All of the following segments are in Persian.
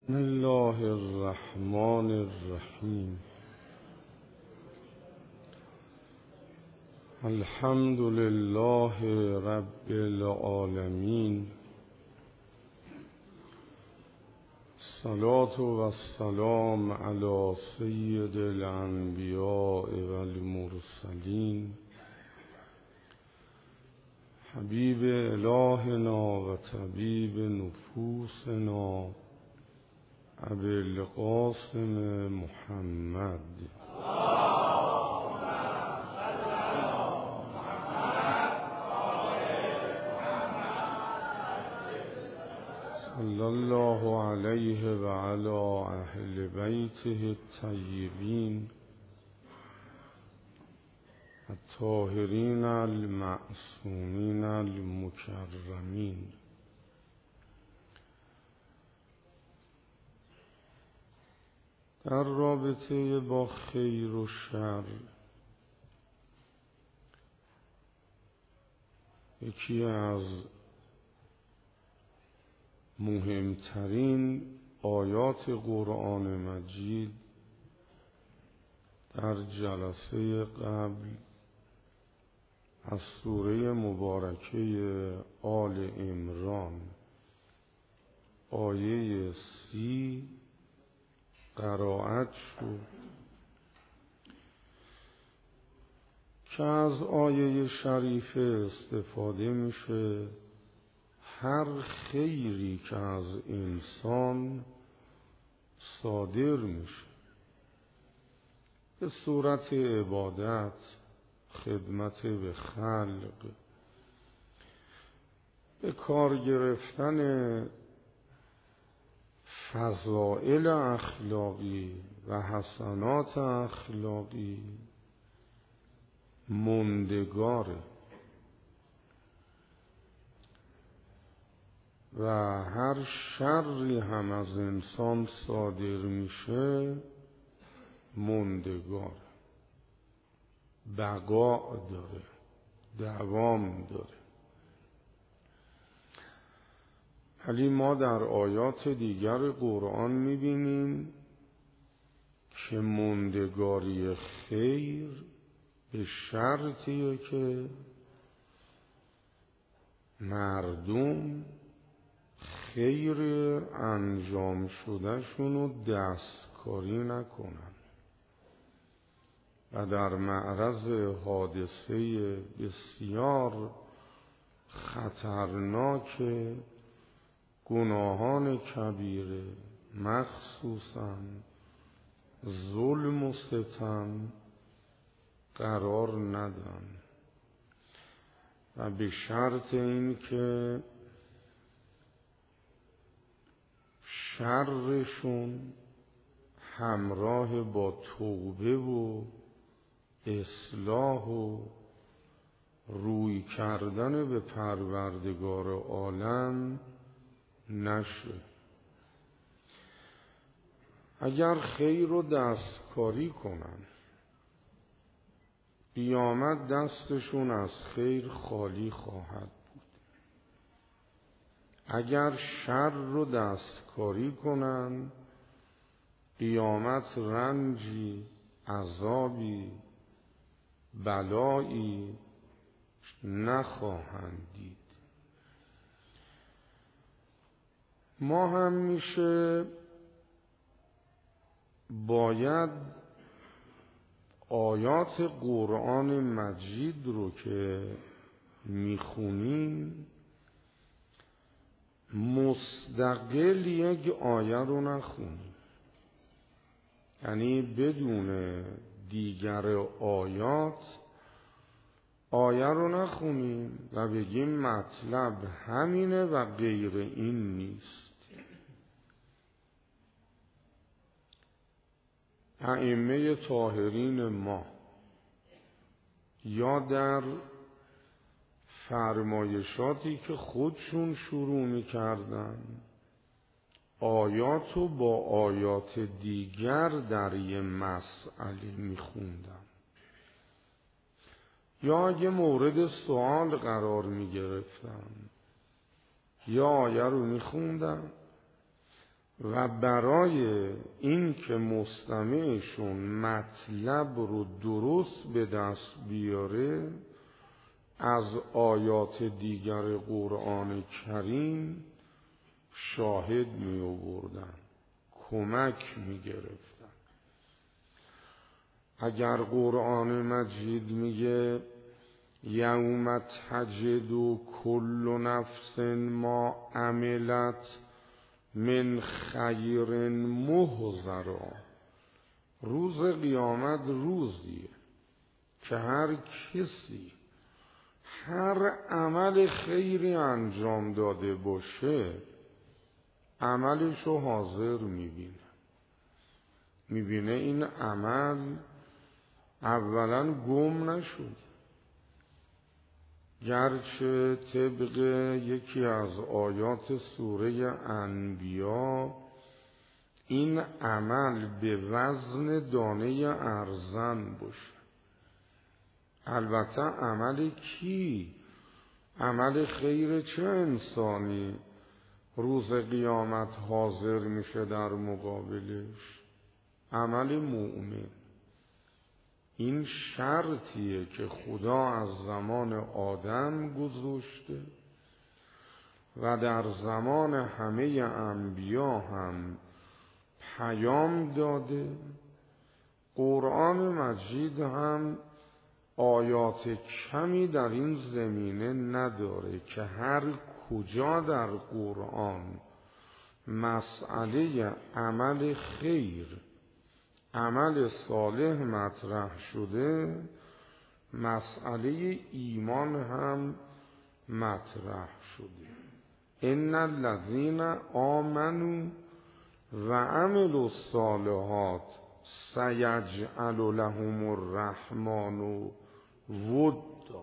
بسم الله الرحمن الرحیم. الحمد لله رب العالمین. الصلاة و السلام علی سید الانبیاء و المرسلین، حبیب الهنا و طبیب نفوسنا ابی القاسم محمد. صلی الله علیه و علی اهل بیته الطیبین الطاهرین المعصومین المکرمین. در رابطه با خیر و شر، یکی از مهمترین آیات قرآن مجید در جلسه قبل از سوره مبارکه آل عمران آیه 30 قرائت شد که از آیه شریفه استفاده میشه هر خیری که از انسان صادر میشه به صورت عبادت، خدمت به خلق، به کار گرفتن فضائل اخلاقی و حسنات اخلاقی، موندگاره و هر شری هم از انسان صادر میشه موندگاره، بقا داره، دوام داره. ولی ما در آیات دیگر قرآن میبینیم که موندگاری خیر به شرطیه که مردم خیر انجام شده شونو دستکاری نکنن و در معرض حادثه بسیار خطرناک گناهان کبیره، مخصوصاً ظلم و ستم، قرار ندن و به شرط این که شرشون همراه با توبه و اصلاح و روی کردن به پروردگار عالم نشه. اگر خیر رو دستکاری کنن، قیامت دستشون از خیر خالی خواهد بود. اگر شر رو دستکاری کنن، قیامت رنجی، عذابی، بلایی نخواهند دید. ما هم میشه باید آیات قرآن مجید رو که میخونیم مستقل یک آیه رو نخونیم، یعنی بدون دیگر آیات آیه رو نخونیم و بگیم مطلب همینه و غیر این نیست. ائمه طاهرین ما یا در فرمایشاتی که خودشون شروع می‌کردن آیاتو با آیات دیگر در یه مسئله می‌خوندن، یا اگه مورد سوال قرار می‌گرفتن یا آیه رو می‌خوندن و برای این که مستمعشون مطلب رو درست به دست بیاره از آیات دیگر قرآن کریم شاهد می آوردن، کمک می گرفتن. اگر قرآن مجید میگه یوم تجد کل نفس ما عملت من خیر محضرا، روز قیامت روزیه که هر کسی هر عمل خیری انجام داده باشه عملشو حاضر میبینه این عمل اولا گم نشد، گرچه طبق یکی از آیات سوره انبیا این عمل به وزن دانه ارزن باشه. البته عمل کی؟ عمل خیر چه انسانی روز قیامت حاضر میشه در مقابلش؟ عمل مؤمن. این شرطیه که خدا از زمان آدم گذاشته و در زمان همه انبیا هم پیام داده. قرآن مجید هم آیات کمی در این زمینه نداره که هر کجا در قرآن مسئله عمل خیر، عمل صالح مطرح شده مسئله ایمان هم مطرح شده. ان الذین آمنوا و عملوا الصالحات سیجعل لهم الرحمن ودا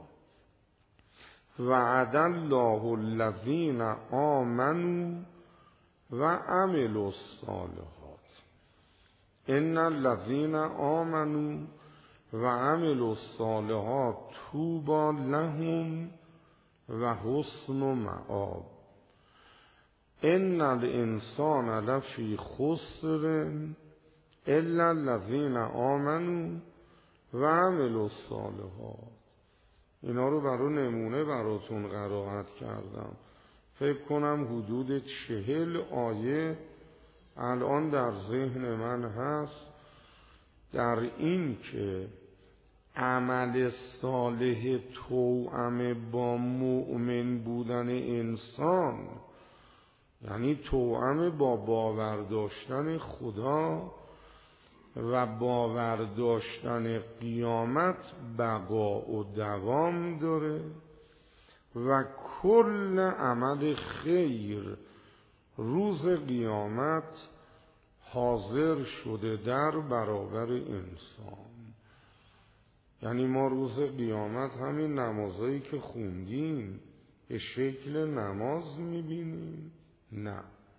وعد الله الذین آمنوا و عملوا الصالحات. ان الذین آمنوا و عملوا الصالحات طوبی لهم و حسن مآب. ان الانسان لفی خسر الا الذین آمنوا و عملوا الصالحات. اینا رو برای نمونه براتون قرائت کردم. فکر کنم حدود 40 آیه الان در ذهن من هست در این که عمل صالح توأم با مؤمن بودن انسان، یعنی توأم با باور داشتن خدا و باور داشتن قیامت بقا و دوام داره و کل عمل خیر روز قیامت حاضر شده در برابر انسان. یعنی ما روز قیامت همین نمازایی که خوندیم به شکل نماز میبینیم؟ نه،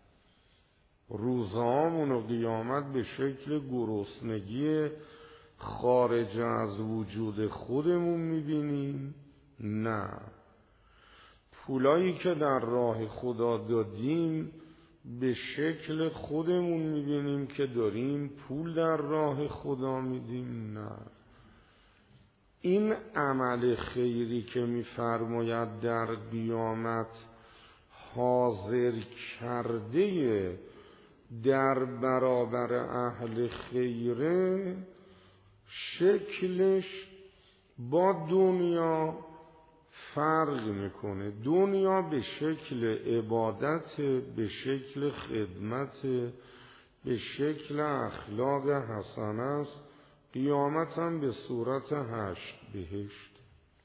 روزهامون و قیامت به شکل گرسنگی خارج از وجود خودمون میبینیم؟ نه، پولایی که در راه خدا دادیم به شکل خودمون میبینیم که داریم پول در راه خدا میدیم؟ نه. این عمل خیری که میفرماید در قیامت حاضر کرده در برابر اهل خیره، شکلش با دنیا فرق میکنه. دنیا به شکل عبادت، به شکل خدمت، به شکل اخلاق حسن است. قیامت هم به صورت 8 بهشت.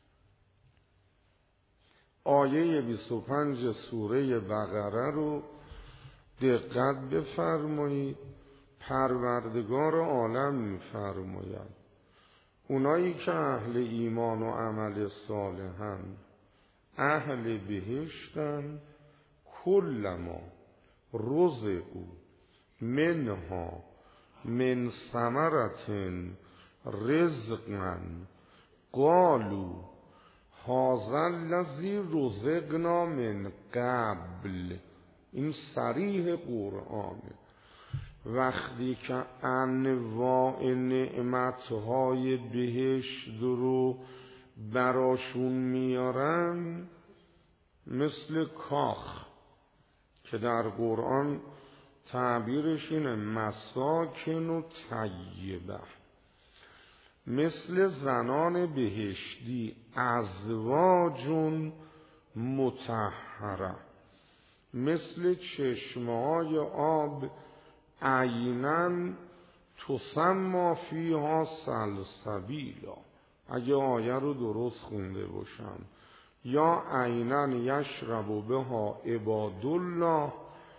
آیه 25 سوره بقره رو دقت بفرمایید. پروردگار عالم میفرماید اونایی که اهل ایمان و عمل صالحن اهل بهشتن، کلما رزقوا منها من ثمرة رزقا قالوا هذا الذی رزقنا من قبل این صریح قرآنه. وقتی که انواع نعمتهای بهشت رو براشون میارن، مثل کاخ که در قرآن تعبیرش اینه مساکن و طیبه، مثل زنان بهشتی ازواجون مطهره، مثل چشمه‌های آب عیناً تسمی فیها سلسبیلا، اگه آیه رو درست خونده باشم، یا عیناً یشرب بها عباد الله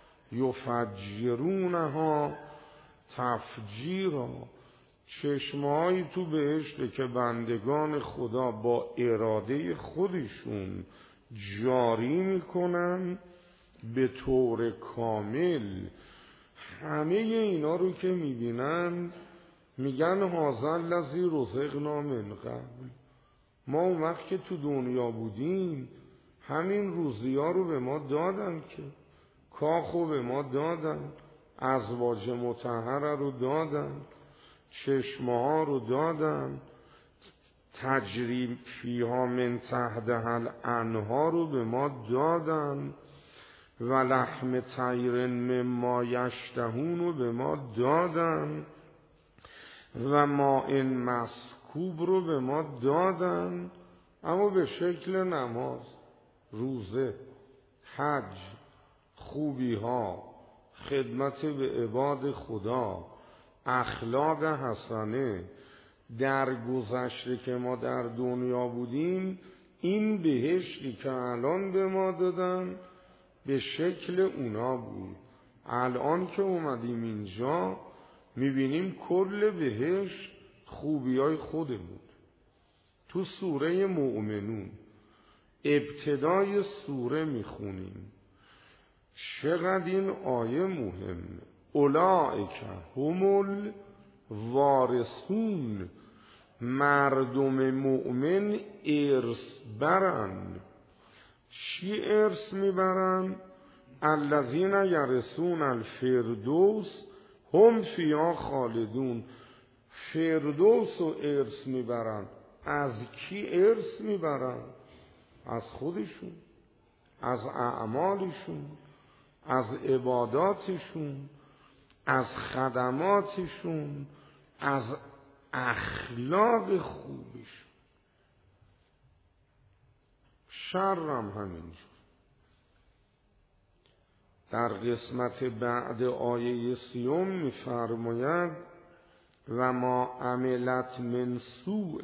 یفجرونها تفجیرا، چشمه‌هایی تو بهشته که بندگان خدا با اراده خودشون جاری میکنن به طور کامل. همه اینا رو که میبینن میگن هذا الذی رزقنا من قبل، ما اون وقت که تو دنیا بودیم همین روزی ها رو به ما دادن، که کاخو به ما دادن، ازواج مطهره رو دادن، چشمه ها رو دادن، تجری فیها من تحتها الانهار رو به ما دادن، و لحم طیر مما یشتهون رو به ما دادن، و ماء مسکوب رو به ما دادن، اما به شکل نماز، روزه، حج، خوبی ها، خدمت به عباد خدا، اخلاق حسنه. در گذشته که ما در دنیا بودیم این بهشتی که الان به ما دادن به شکل اونا بود. الان که اومدیم اینجا میبینیم کل بهشت خوبیای خودمون. تو سوره مؤمنون ابتدای سوره میخونیم، چقدر این آیه مهمه. اولئک هم الوارثون، مردم مؤمن ارث برن. چی ارث میبرن؟ الذین یرثون الفردوس هم فیها خالدون. فردوس رو ارث میبرن. از کی ارث میبرن؟ از خودشون، از اعمالشون، از عباداتشون، از خدماتشون، از اخلاق خوبشون. شرم همینجور. در قسمت بعد آیه 30 می‌فرماید و ما عملت من سوء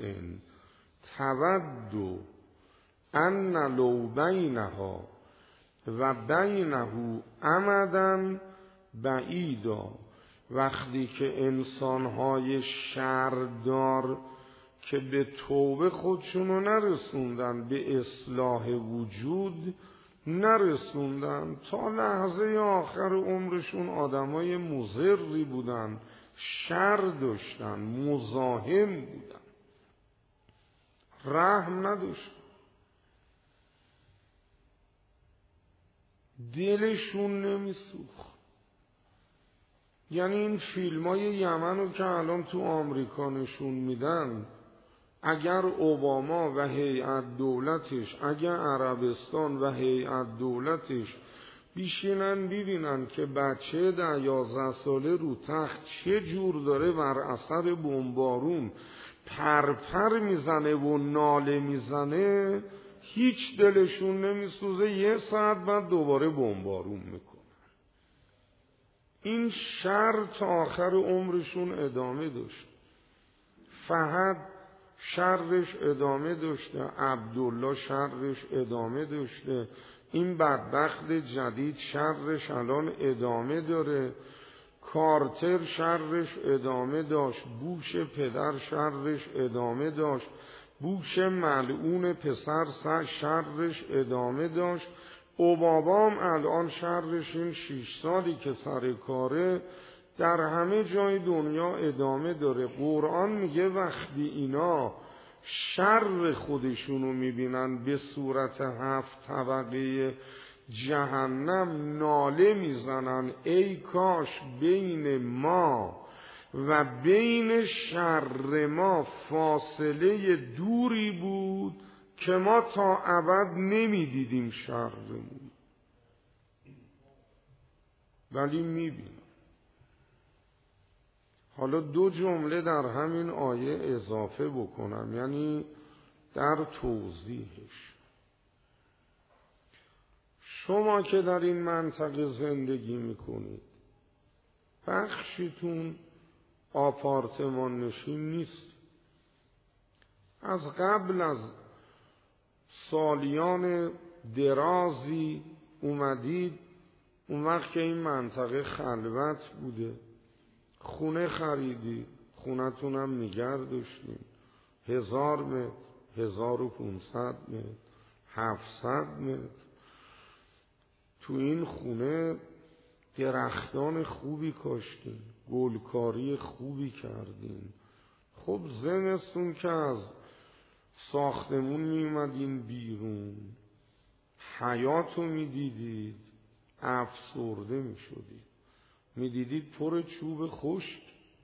تود ان لو بینها و بینه امدا بعیدا. وقتی که انسان‌های شردار که به توبه خودشونو نرسوندن، به اصلاح وجود نرسوندن، تا لحظه آخر عمرشون آدمای مضری بودن، شر داشتن، مزاحم بودن، رحم نداشتن، دلشون نمیسوخت. یعنی این فیلمای یمن رو که الان تو آمریکا نشون میدن، اگر اوباما و هیئت دولتش، اگر عربستان و هیئت دولتش بیشینن ببینن که بچه 11 ساله رو تخت چه جور داره بر اثر بمبارون پرپر میزنه و ناله میزنه، هیچ دلشون نمیسوزه. 1 ساعت بعد دوباره بمبارون میکنه. این شر تا آخر عمرشون ادامه داشت. فهد شرش ادامه داشته، عبدالله شرش ادامه داشته، این بدبخت جدید شرش الان ادامه داره، کارتر شرش ادامه داشت، بوش پدر شرش ادامه داشت، بوش ملعون پسر شرش ادامه داشت، اوبامام الان شرش این 6 سالی که سر کاره در همه جای دنیا ادامه داره. قرآن میگه وقتی اینا شر خودشونو میبینن به صورت 7 طبقه جهنم ناله میزنن ای کاش بین ما و بین شر ما فاصله دوری بود که ما تا ابد نمیدیدیم شرمون، ولی میبینیم. حالا 2 جمله در همین آیه اضافه بکنم، یعنی در توضیحش. شما که در این منطقه زندگی میکنید، بخشیتون آپارتمان نشین نیست. از قبل از سالیان درازی اومدید، اون وقت که این منطقه خلوت بوده، خونه خریدید، خونتونم نگه داشتین. 1000 متر، 1500 متر، 700 متر. تو این خونه درختان خوبی کاشتین، گلکاری خوبی کردین. خب زمستون که از ساختمون میومدین بیرون، حیاتو میدیدید، افسرده میشدید، میدیدید پر چوب خشک.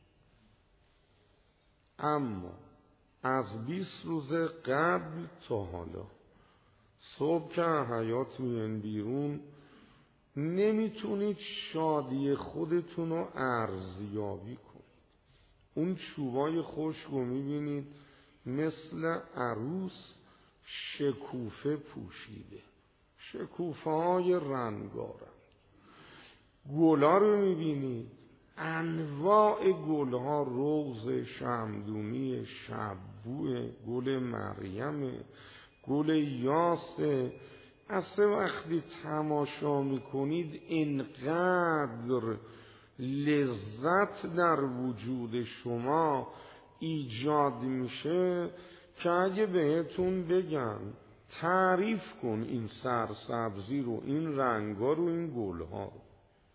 اما از 20 روز قبل تا حالا صبح که حیات میان بیرون، نمیتونید شادی خودتون رو ارزیابی کنید. اون چوبای خشک رو میبینید مثل عروس شکوفه پوشیده، شکوفه های رنگارنگ. گلا رو میبینید، انواع گلها، روز، شمدونی، شببوه، گل مریم، گل یاسه. اصلا وقتی تماشا میکنید اینقدر لذت در وجود شما ایجاد میشه که اگه بهتون بگن تعریف کن این سرسبزی رو، این رنگا رو، این گلها رو،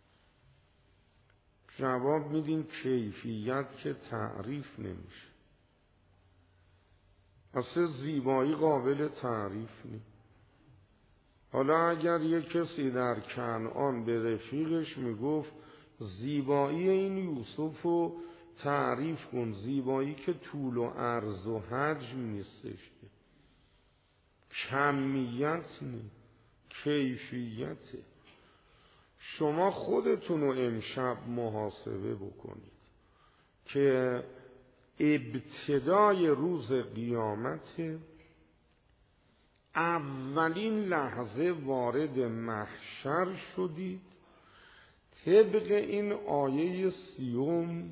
جواب میدین کیفیت که تعریف نمیشه. اصلا زیبایی قابل تعریف نیست. حالا اگر یک کسی در کنعان به رفیقش میگفت زیبایی این یوسف رو تعریف کن، زیبایی که طول و عرض و حجم نیستش، کمیت نیست، کیفیته. شما خودتون رو امشب محاسبه بکنید که ابتدای روز قیامت، اولین لحظه وارد محشر شدید. طبق این آیه 30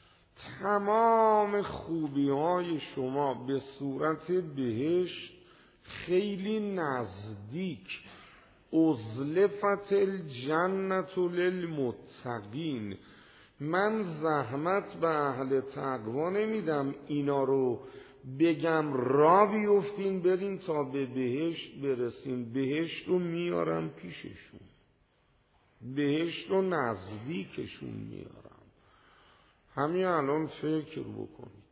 تمام خوبی های شما به صورت بهشت خیلی نزدیک، ازلفت الجنة للمتقین. من زحمت به اهل تقوا نمیدم اینا رو بگم را بیفتین برین تا به بهشت برسین، بهشت رو میارم پیششون، بهشت رو نزدیکشون میارم. همین الان فکر بکنید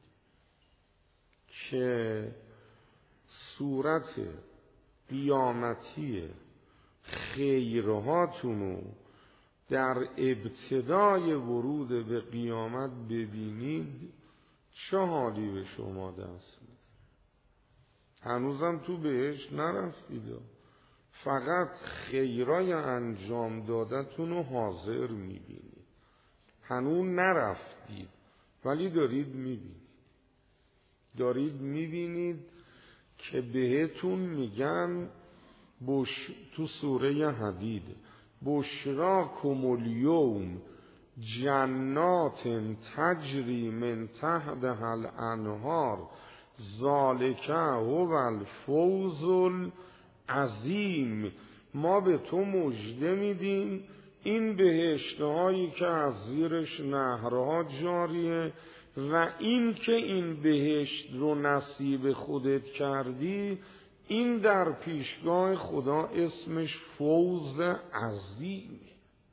که صورت قیامتی خیرهاتونو در ابتدای ورود به قیامت ببینید، چه حالی به شما دست میده. هنوزم تو بهشت نرفتید، فقط خیرای انجام دادتونو حاضر میبینید. هنوز نرفتید ولی دارید میبینید که بهتون میگن تو سوره حدید بشراکم الیوم جنات تجری من تحتها الانهار ذالک هو الفوز العظیم. ما به تو مژده میدیم این بهشتهایی که از زیرش نهرها جاریه و این که این بهشت رو نصیب خودت کردی، این در پیشگاه خدا اسمش فوز عظیمه.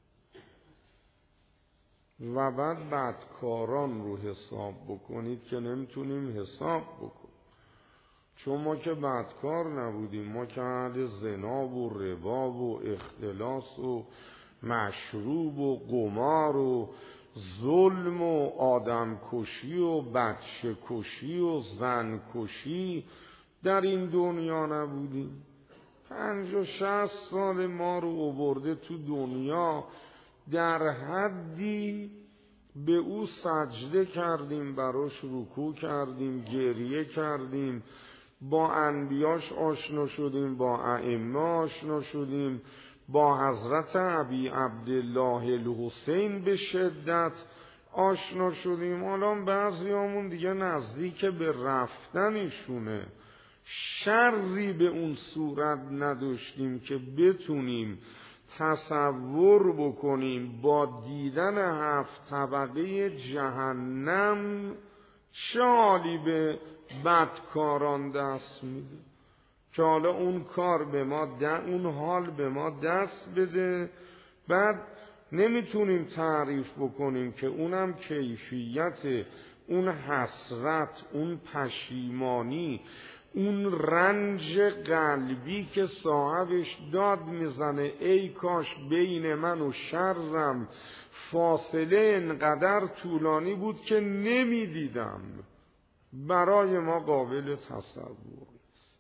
و بعد بدکاران رو حساب بکنید که نمیتونیم حساب بکنیم. چون ما که بدکار نبودیم، ما که اهل زنا و ربا و اختلاس و مشروب و قمار و ظلم و آدم کشی و بچه کشی و زن کشی در این دنیا نبودیم. 50-60 سال ما رو آورده تو دنیا، در حدی به او سجده کردیم، براش رکوع کردیم، گریه کردیم، با انبیاش آشنا شدیم، با ائمه آشنا شدیم، با حضرت ابی عبدالله الحسین به شدت آشنا شدیم. حالا بعضیامون دیگه نزدیک به رفتنشونه. شری به اون صورت نداشتیم که بتونیم تصور بکنیم با دیدن 7 طبقه جهنم چه حالی به بدکاران دست میده، که حالا اون کار به ما اون حال به ما دست بده. بعد نمیتونیم تعریف بکنیم که اونم کیفیت اون حسرت، اون پشیمانی، اون رنج قلبی که صاحبش داد میزنه ای کاش بین من و شرم فاصله انقدر طولانی بود که نمیدیدم، برای ما قابل تصور است.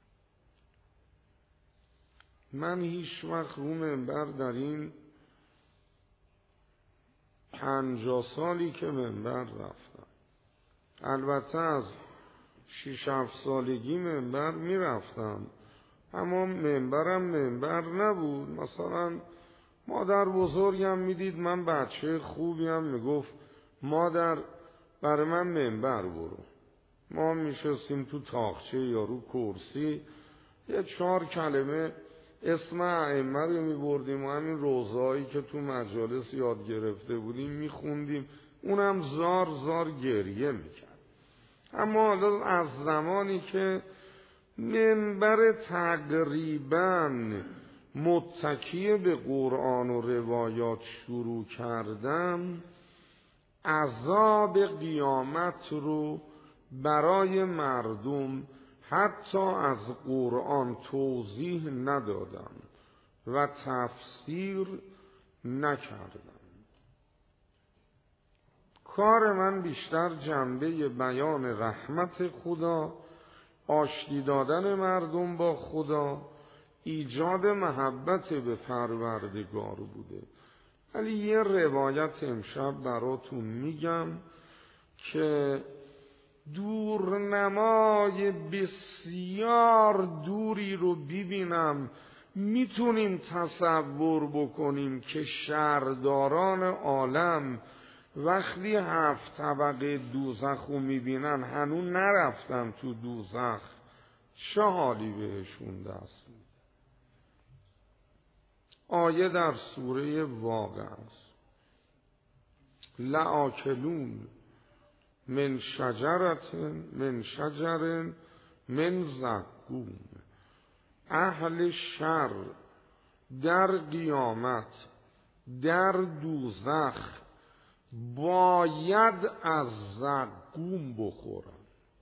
من هیچ وقت رو منبر در این 50 سالی که منبر رفتم، البته از 6-7 سالگی منبر میرفتم، اما منبرم منبر نبود. مثلا مادر بزرگم میدید من بچه خوبیم، میگفت مادر برای من منبر برو. ما میشستیم تو تاقچه یا رو کرسی، 4 کلمه اسم ائمه رو میبردیم و همین روزهایی که تو مجالس یاد گرفته بودیم میخوندیم، اونم زار زار گریه میکرد. اما حالا از زمانی که منبر تقریباً متکی به قرآن و روایات شروع کردم، عذاب قیامت رو برای مردم حتی از قرآن توضیح ندادم و تفسیر نکردم. کار من بیشتر جنبه بیان رحمت خدا، آشتی دادن مردم با خدا، ایجاد محبت به پروردگار بوده. ولی یه روایت امشب براتون میگم که دورنمای بسیار دوری رو ببینم، میتونیم تصور بکنیم که شهرداران عالم وقتی 7 طبقه دوزخ رو میبینن، هنوز نرفتن تو دوزخ، چه حالی بهشون دست میده؟ آیه در سوره واقعه است: لآکلون من شجر من زقوم. اهل شر در قیامت در دوزخ باید از زقوم بخورن.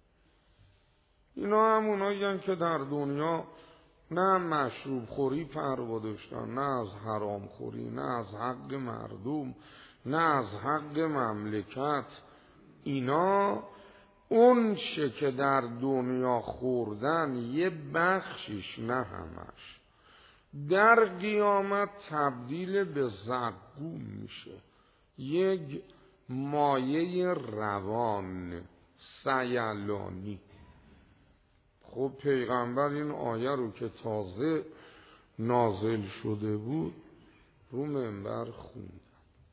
اینا همونایی که در دنیا نه مشروب خوری پروا داشتن، نه از حرام خوری، نه از حق مردم، نه از حق مملکت. اینا اون چه که در دنیا خوردن یه بخشش، نه همش، در قیامت تبدیل به زقوم میشه، یک مایه روان سیلانی. خب پیغمبر این آیه رو که تازه نازل شده بود رو منبر خوند.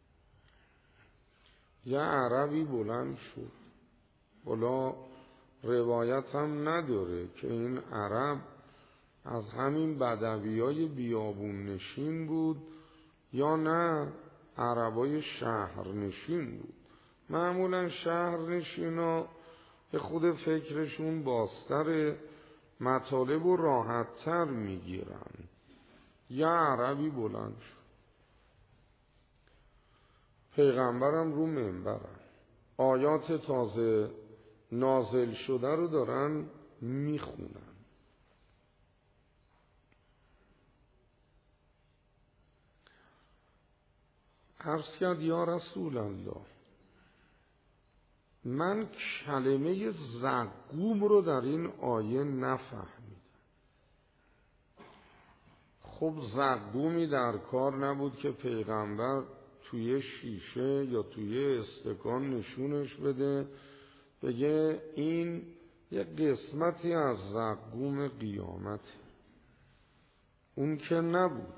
یه عربی بلند شد، حالا روایت هم نداره که این عرب از همین بدویای بیابون نشین بود یا نه عربای شهرنشین بود. معمولا شهرنشینا به خود فکرشون بازتر، مطالب و راحتتر میگیرن. یه عربی بلند شد، پیغمبرم رو منبرن، آیات تازه نازل شده رو دارن میخونن. عرض کرد یا رسول الله، من کلمه زقوم رو در این آیه نفهمیدم. خب زقومی در کار نبود که پیغمبر توی شیشه یا توی استکان نشونش بده بگه این یه قسمتی از زقوم قیامت. اون که نبود.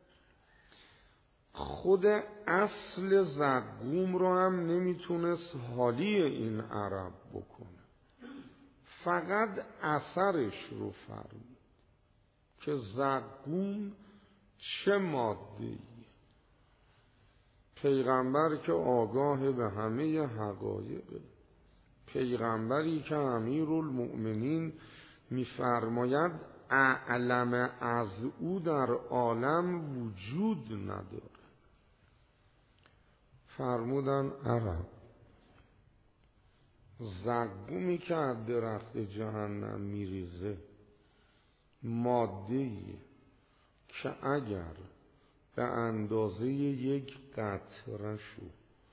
خود اصل زقوم رو هم نمیتونست حالی این عرب بکنه، فقط اثرش رو فرمود که زقوم چه ماده‌ای. پیغمبر که آگاه به همه حقایق، پیغمبری که امیرالمؤمنین میفرماید اعلم از او در عالم وجود نداره، فرمودن عرب زقومی که از درخت جهنم میریزه ماده‌ایه که اگر به اندازه یک قطره شو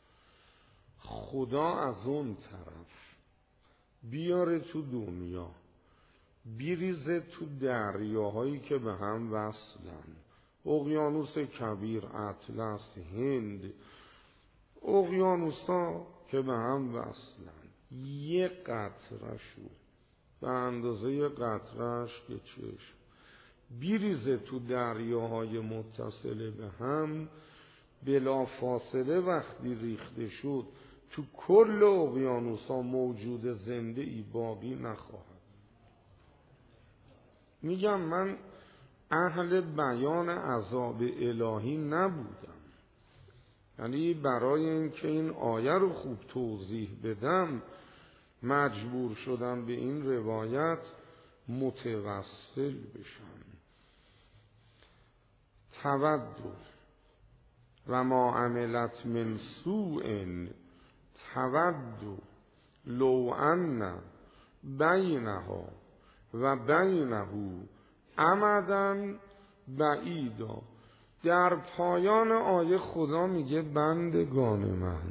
خدا از اون طرف بیاره تو دنیا بیریزه تو دریاهایی که به هم وصلن، اقیانوس کبیر، اطلس، هند، اقیانوسا که به هم وصلن، یک قطره شو به اندازه قطرهش که چشم بیریزه تو دریاهای متصل به هم، بلا فاصله وقتی ریخته شد تو کل اقیانوسا موجود زنده ای باقی نخواهد. میگم من اهل بیان عذاب الهی نبودم، یعنی برای اینکه این آیه رو خوب توضیح بدم مجبور شدم به این روایت متوسل بشم. تودو و ما عملت من سوء تودو لو ان بینها و بینه امدن بعیدا. در پایان آیه خدا میگه بندگان من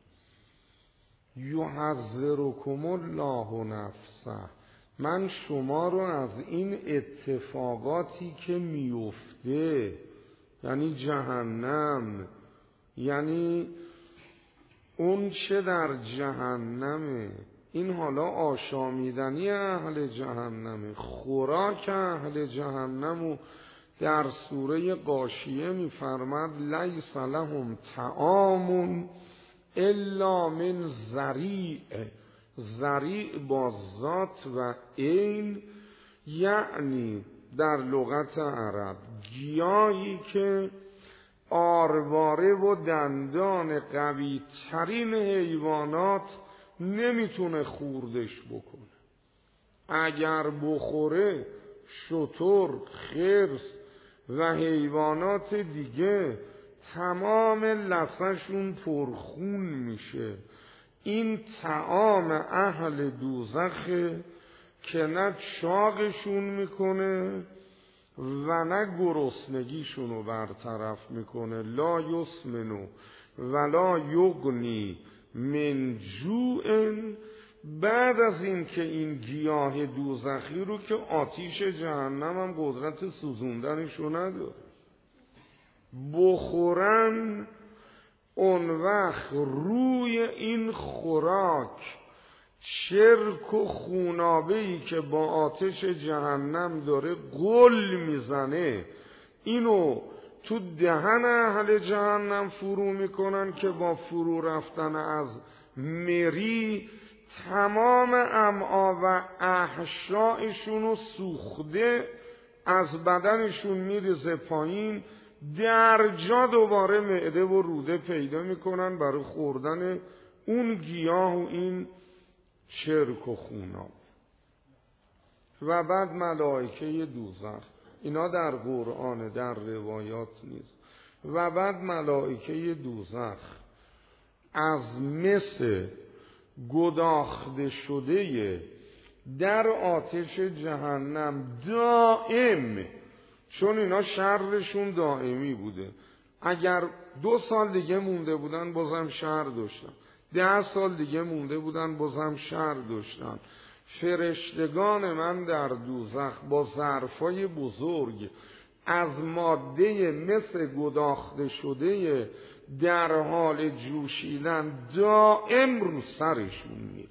یحذرکم الله نفسه، من شما رو از این اتفاقاتی که میفته، یعنی جهنم، یعنی اون چه در جهنمه، این حالا آشامیدنی اهل جهنمه، خوراک اهل جهنم، و در سوره غاشیه میفرماد لیس لهم طعام الا من ضریع. ضریع با ذات و عین، یعنی در لغت عرب گیاهی که آرواره و دندان قوی ترین حیوانات نمیتونه خوردش بکنه، اگر بخوره شتر، خرس و حیوانات دیگه تمام لثه‌شون پرخون میشه. این طعام اهل دوزخه که نه چاقشون میکنه و نه گرسنگیشون رو برطرف میکنه. لا یسمنو ولا یغنی من جوع. بعد از این که این گیاه دوزخی رو که آتیش جهنم هم قدرت سوزوندنشو نداره بخورن، اون وقت روی این خوراک چرک و خونابه‌ای که با آتش جهنم داره گل میزنه اینو تو دهن اهل جهنم فرو میکنن که با فرو رفتن از مری تمام امعا و احشائشونو سوخته از بدنشون میریزه پایین، در جا دوباره معده و روده پیدا میکنن برای خوردن اون گیاه و این چرک و خوناب. و بعد ملائکه دوزخ، اینا در قرآن، در روایات نیست. و بعد ملائکه دوزخ از مس گداخته شده در آتش جهنم دائم، چون اینا شرشون دائمی بوده. اگر 2 سال دیگه مونده بودن بازم شر داشتن، 10 سال دیگه مونده بودن بازم شر داشتن. فرشتگان من در دوزخ با ظرفای بزرگ از ماده مثل گداخته شده در حال جوشیدن دائم رو سرشون میره.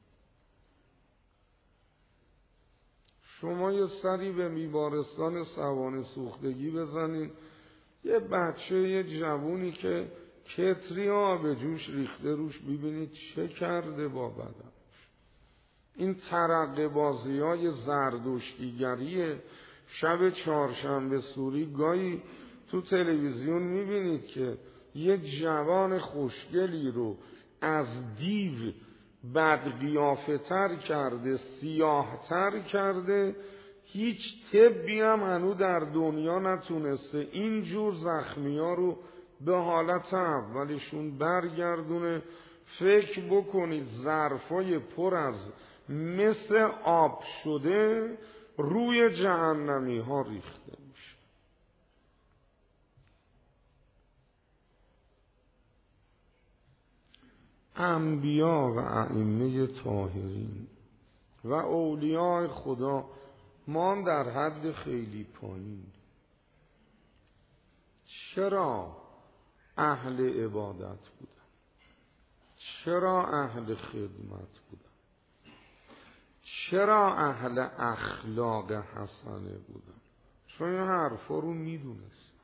شما یه سری به بیمارستان سوانح سوختگی بزنین، یه بچه، یه جوونی که کتری آب جوش ریخته روش، ببینید چه کرده با بدن. این ترقه بازی های زردشتیگری شب چهارشنبه سوری گاهی تو تلویزیون میبینید که یه جوان خوشگلی رو از دیو بدقیافه تر کرده، سیاه تر کرده. هیچ طبی هم هنوز در دنیا نتونسته اینجور زخمی ها رو به حالت اولشون برگردونه. فکر بکنید ظرفای پر از مثل آب شده روی جهنمی ها ریخته میشه. انبیا و ائمه طاهرین و اولیاء خدا ما در حد خیلی پایین. چرا اهل عبادت بودن؟ چرا اهل خدمت بودن؟ چرا اهل اخلاق حسنه بودن؟ چون این حرفا رو میدونست،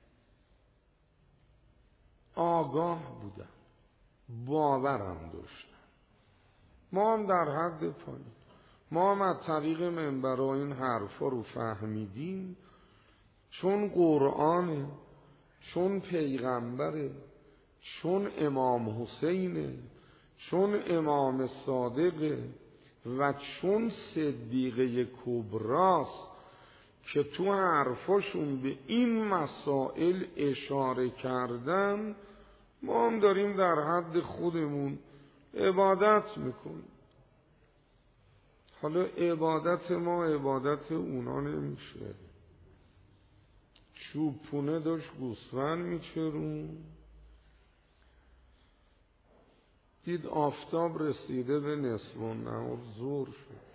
آگاه بودن، باورم داشتن. ما هم در حد پایین، ما هم از طریق منبرها این حرفا رو فهمیدیم، چون قرآنه، چون پیغمبره، چون امام حسینه، چون امام صادقه و چون صدیقه کبراست که تو حرفاشون به این مسائل اشاره کردن. ما هم داریم در حد خودمون عبادت میکنیم. حالا عبادت ما عبادت اونا نمیشه. چوبونه داشت گوسفند میچرون، دید آفتاب رسیده به نصف النهار، زور شد،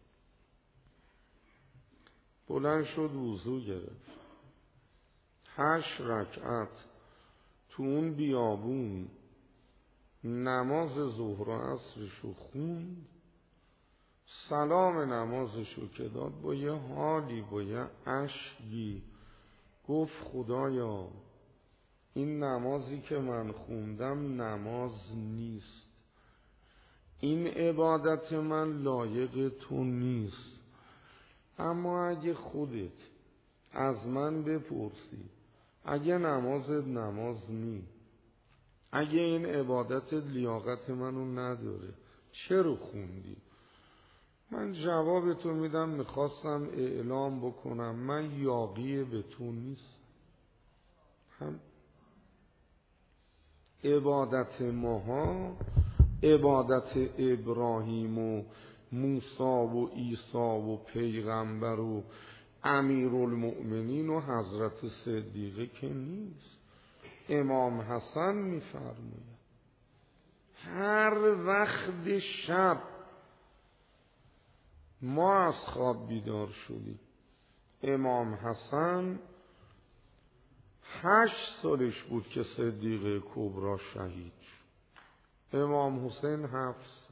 بلند شد وضو گرفت، 8 رکعت تو اون بیابون نماز ظهر و عصرشو خوند. سلام نمازشو که داد، با یه حالی، با یه اشکی گفت خدایا این نمازی که من خوندم نماز نیست، این عبادت من لایق تو نیست، اما اگه خودت از من بپرسی، اگه نمازت نماز نی، اگه این عبادت لیاقت منو نداره، چرا خوندی؟ من جواب تو میدم، میخواستم اعلام بکنم من یاغی به تو نیست. هم عبادت ماها، عبادت ابراهیم و موسی و عیسی و پیغمبر و امیرالمؤمنین و حضرت صدیقه که نیست. امام حسن میفرماید هر وقت شب ما از خواب بیدار شدیم، امام حسن 8 سالش بود که صدیقه کبرا شهید شد، امام حسین 7 سال.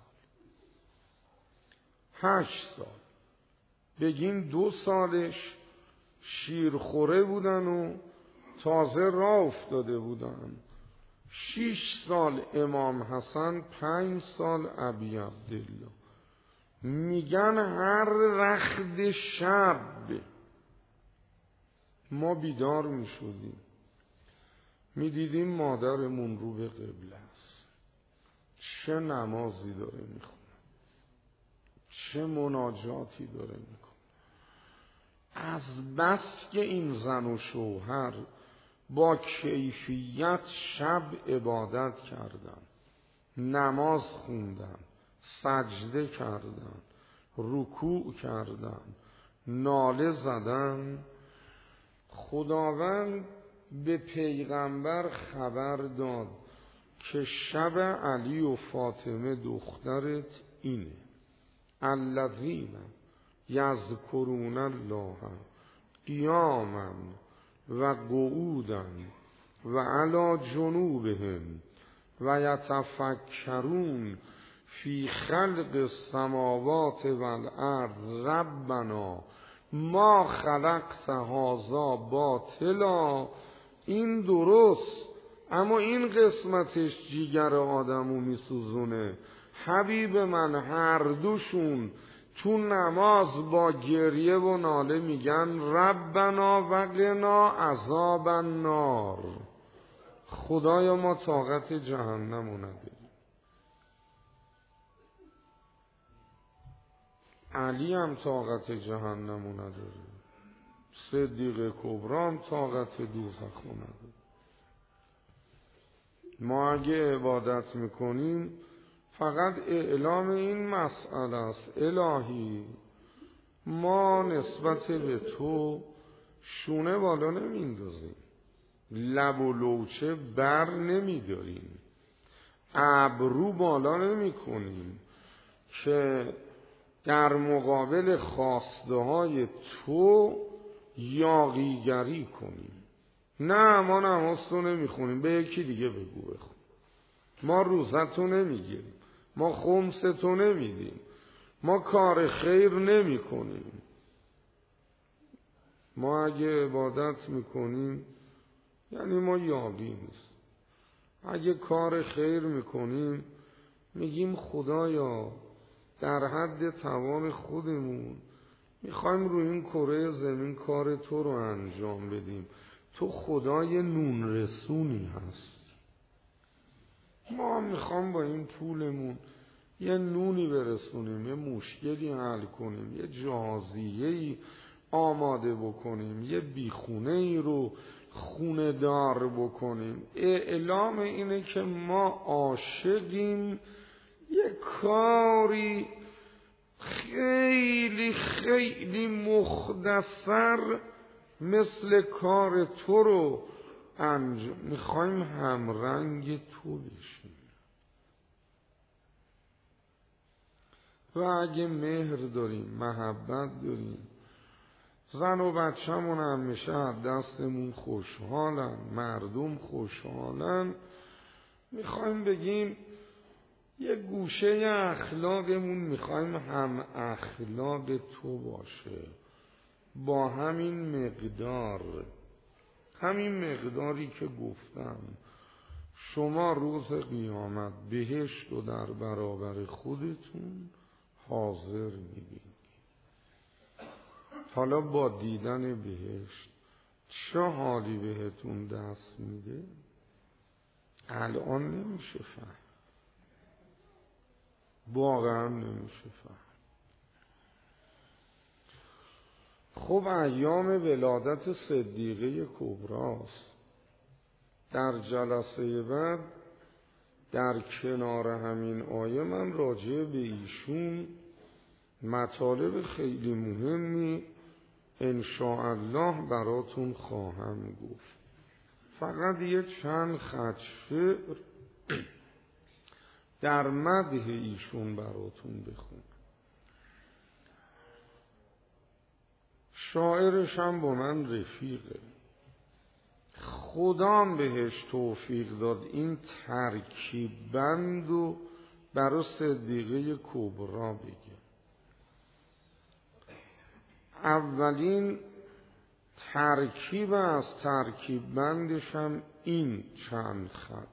8 سال بگین 2 سالش شیرخوره بودن و تازه راه افتاده بودن. 6 سال امام حسن، 5 سال ابی عبدالله. میگن هر وقت شب ما بیدار میشدیم، میدیدیم مادرمون رو به قبله است، چه نمازی داره میخونه، چه مناجاتی داره میکنه. از بس که این زن و شوهر با کیفیت شب عبادت کردن، نماز خوندن، سجده کردن، رکوع کردن، ناله زدن. خداوند به پیغمبر خبر داد که شب علی و فاطمه دخترت اینه: الذین یذکرون الله قیاما و قعودا و علی جنوبهم و یتفکرون فی خلق السماوات والارض ربنا ما خلقت هذا باطلا. این درست، اما این قسمتش جیگر آدمو میسوزونه. حبیب من هر دوشون تو نماز با گریه و ناله میگن ربنا وقنا عذاب النار. خدایا ما طاقت جهنمو نداریم. علی هم طاقت جهنمو نداره، صدیق کبری هم طاقت دوزخو نداره. ما اگه عبادت میکنیم فقط اعلام این مسئله است: الهی ما نسبت به تو شونه بالا نمیندازیم، لب و لوچه بر نمیداریم، ابرو بالا نمی کنیم که در مقابل خواسته های تو یاغیگری کنیم. نه، ما نمازتو نمیخونیم، به یکی دیگه بگو بخون. ما روزتو نمیگیریم، ما خمستو نمیدیم، ما کار خیر نمی کنیم. ما اگه عبادت میکنیم یعنی ما یاغی نیست. اگه کار خیر میکنیم میگیم خدایا در حد توان خودمون میخوایم روی این کره زمین کار تو رو انجام بدیم. تو خدای نون رسونی هست. ما میخوام با این پولمون یه نونی برسونیم، یه مشکلی حل کنیم، یه جهازیه‌ای آماده بکنیم، یه بیخونه‌ای رو خونه دار بکنیم. اعلام اینه که ما عاشقیم یه کاری خیلی خیلی مختصر مثل کار تو رو انجام میخوایم همرنگ تو بشیم. و اگه مهر داریم، محبت داریم، زن و بچه‌مون همیشه از دستمون خوشحالن، مردم خوشحالن، میخوایم بگیم یه گوشه اخلاقمون میخوایم هم اخلاق تو باشه، با همین مقدار، همین مقداری که گفتم. شما روز قیامت بهشت و در برابر خودتون حاضر میبینید. حالا با دیدن بهشت چه حالی بهتون دست میده؟ الان نمیشه فهم، واقعا نمیشه فهم. خب ایام ولادت صدیقه کبراست. در جلسه بعد در کنار همین آیه من راجع به ایشون مطالب خیلی مهمی انشاءالله براتون خواهم گفت. فقط یه چند خط شعر در مدح ایشون براتون بخونم. شاعرش هم با من رفیقه. خدام بهش توفیق داد این ترکیب بندو برای صدیقه کبری بگه. اولین ترکیب از ترکیب بندش هم این چند خط: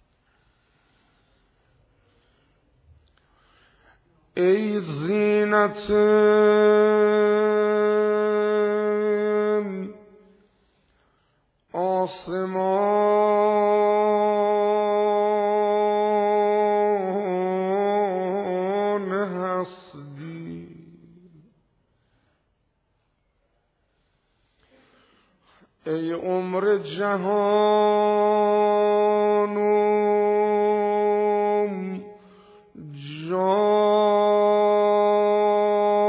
ای زینت آسمان هستی، ای عمر جهانم جان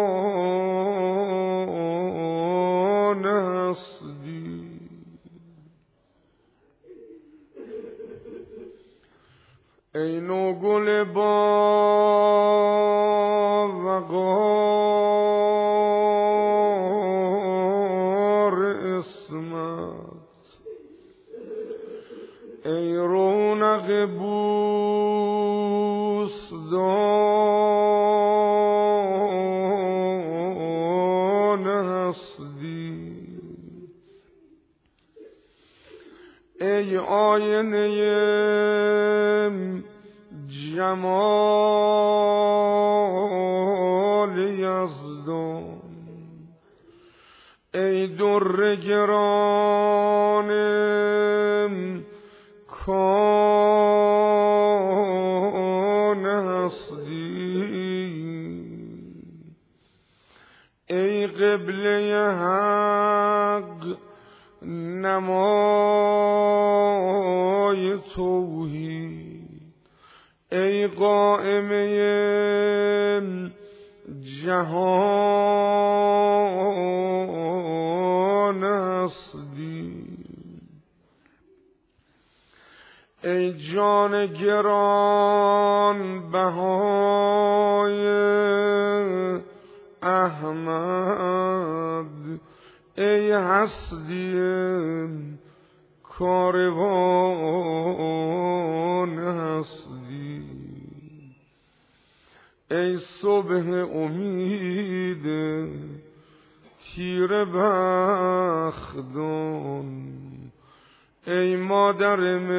وقار اسمت، ای رونق بوستان هستی، ای آینه جمال یزدان، ای در گران کان هستی، ای قبله حق نمای توحید، ای قائمه جهان هستی، ای جان گران بهای احمد، ای هستی کاروان هستی، ای صبح امید تیره بختان، ای مادر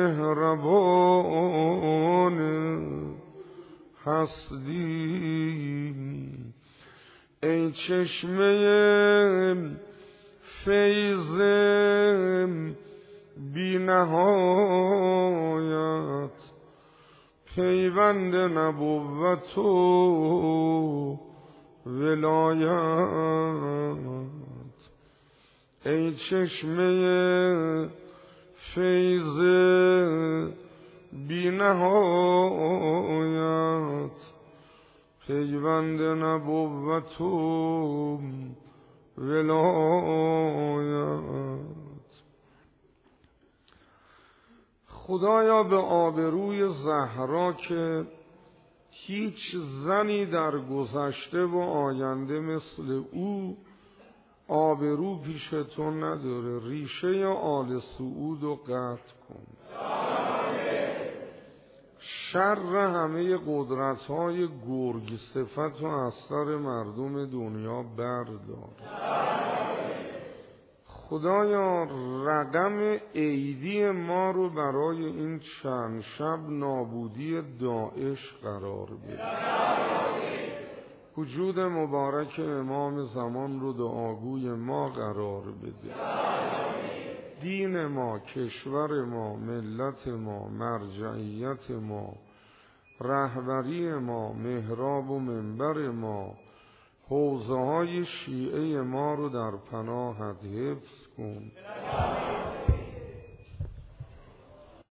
مهربان هستی، ای چشمه فیض بی نهایت، پیوند نبوت و ولایت، ای چشمه فیض بی نهایت، پیوند نبوت و ولایت. خدایا به آبروی زهرا که هیچ زنی در گذشته و آینده مثل او آبرو پیش تو نداره، ریشه آل سعود رو قطع کن، شر همه قدرت‌های گرگ صفت و از سر مردم دنیا بردار. خدایا رقم عیدی ما رو برای این چند شب نابودی داعش قرار بده. وجود مبارک امام زمان رو دعاگوی ما قرار بده. دین ما، کشور ما، ملت ما، مرجعیت ما، رهبری ما، محراب و منبر ما، حوزه های شیعه ما رو در پناهت حفظ کن.